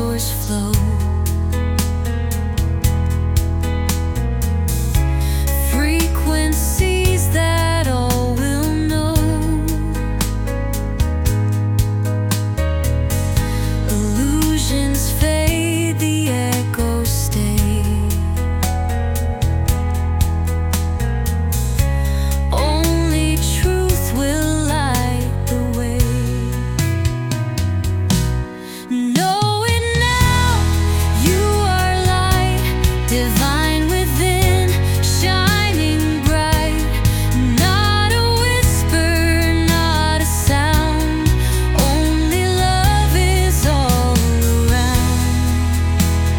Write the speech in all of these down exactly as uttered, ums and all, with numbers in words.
source flow. Frequencies that all will know. Illusions fade, the echoes stay. Only truth will light the way. Know it now, you are light, divine within, shining bright. Not a whisper, not a sound, only love is all around.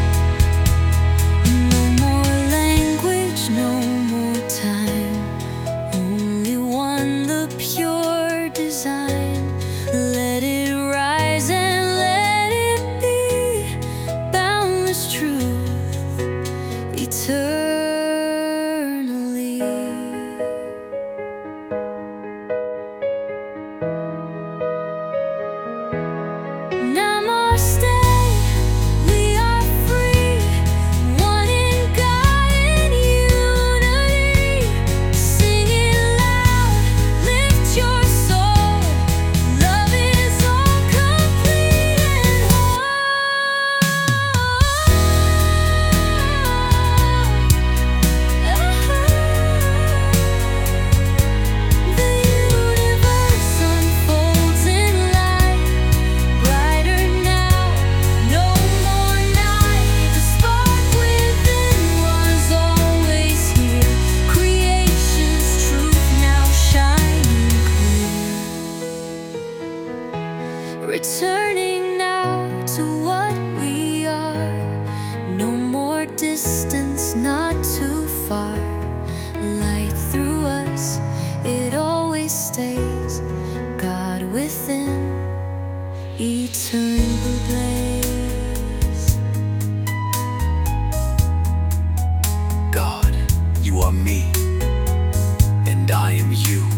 No more language, no more time, only one, the pure design. Let it rise and let it be, boundless truth, eternally. Namaste, we are free, one in God in unity. Sing it loud, lift your soul. Love is all complete and whole. The universe unfolds in light, brighter now, no more night. The spark within was always here, creation's truth now shining clear. Returning now to what we are, no more distance, not too far. Light through us, it always stays, God within, eternal blaze. God, you are me, and I am you.